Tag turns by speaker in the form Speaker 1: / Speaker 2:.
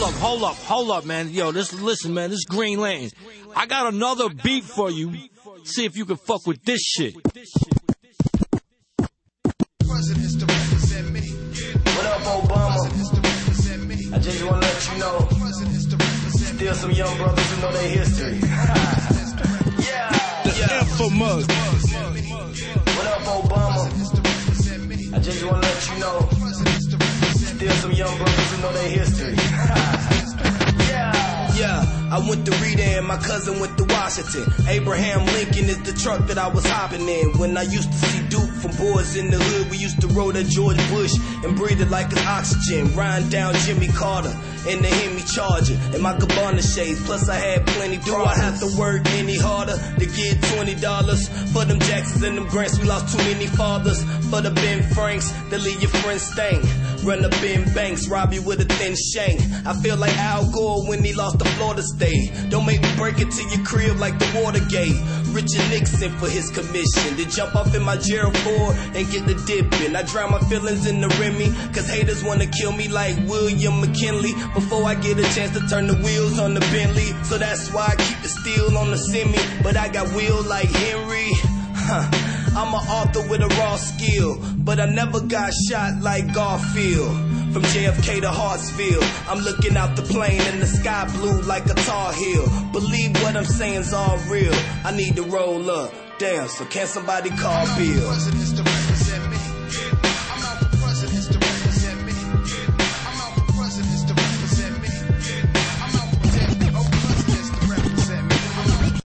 Speaker 1: hold up, man. Yo, listen, man, this Green Lantern. I got another beat for you. See if you can fuck with this shit.
Speaker 2: What up, Obama? I just wanna let you know, still some young brothers who know their history.
Speaker 1: The infamous.
Speaker 2: What up, Obama? I just wanna let you know, still some young brothers who know their history. I went to Rita and my cousin went to Washington. Abraham Lincoln is the truck that I was hopping in. When I used to see Duke from Boys in the Hood, we used to roll that George Bush and breathe it like it's oxygen. Riding down Jimmy Carter in the Hemi Charger and my Gabbana shades. Plus I had plenty. Do I have to work any harder to get $20 for them Jacksons and them Grants? We lost too many fathers. For the Ben Franks that leave your friends stank. Run up in banks, rob you with a thin shank. I feel like Al Gore when he lost the Florida State. Don't make me break it to your crib like the Watergate. Richard Nixon for his commission. Then jump off in my Gerald Ford and get the dipping. I drown my feelings in the Remy, cause haters wanna kill me like William McKinley before I get a chance to turn the wheels on the Bentley. So that's why I keep the steel on the semi, but I got wheel like Henry. I'm an author with a raw skill, but I never got shot like Garfield. From JFK to Hartsfield, I'm looking out the plane and the sky blue like a Tar Heel. Believe what I'm saying's all real. I need to roll up. Damn, so can somebody call Bill?